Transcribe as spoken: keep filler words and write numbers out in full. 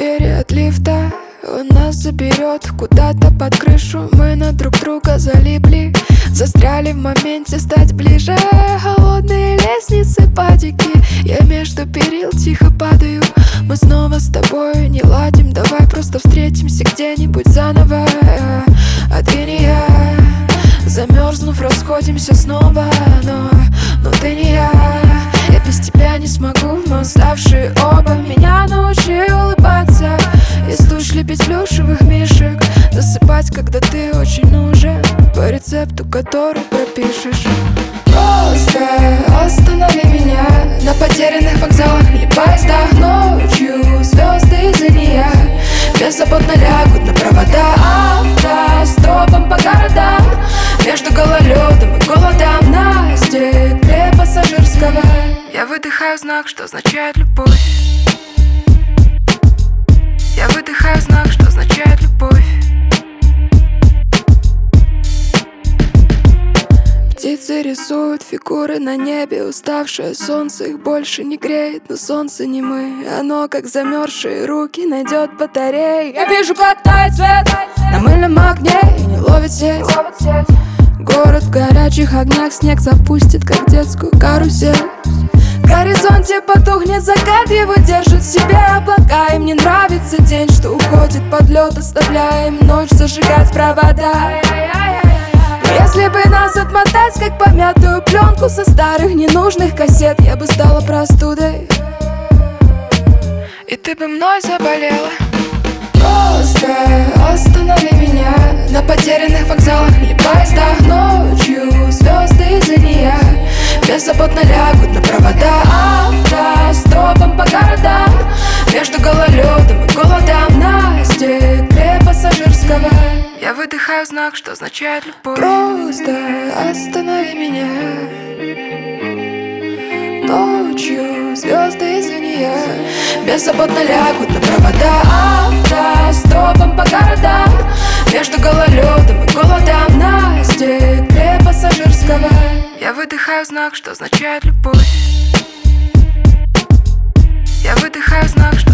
двери от лифта, он нас заберет куда-то под крышу. Мы на друг друга залипли, застряли в моменте стать ближе. Холодные лестницы, падики, я между перил тихо падаю. Мы снова с тобой не ладим, давай просто встретимся где-нибудь заново. А ты не я, замерзнув, расходимся снова. Но, но ты не я, я без тебя не смогу. Мы уставшие оба, меня научи улыбаться, из туч лепить плюшевых мишек, засыпать, когда ты очень нужен, по рецепту, который пропишешь. Просто останови меня на потерянных вокзалах или поездах ночью. Звезды из инея беззаботно лягут на провода автостопом по городам, между гололедом и голодом на стекле пассажирского. Я выдыхаю знак, что означает любовь. Я выдыхаю знак, что означает любовь. Птицы рисуют фигуры на небе, уставшее солнце их больше не греет. Но солнце не мы, оно как замерзшие руки найдет батареи. Я вижу, как тает свет на мыльном огне и не ловит сеть. Город в горячих огнях, снег запустит, как детскую карусель. В горизонте потухнет закат, его держат в себе облака. Им не нравится день, что уходит под лед, оставляя им ночь зажигать провода. Если бы нас отмотать, как помятую пленку со старых ненужных кассет, я бы стала простудой, и ты бы мной заболела. Просто останови меня на потерянных вокзалах или поездах ночью. Звезды из инея беззаботно лягут на провода автостопом по городам, между гололедом и голодом на стекле пассажирского. Я выдыхаю знак, что означает любовь. Просто останови меня ночью. Звезды из инея беззаботно лягут на провода автостопом по городам, между гололедом и голодом на стекле пассажирского. Я выдыхаю знак, что означает любовь. Я выдыхаю знак, что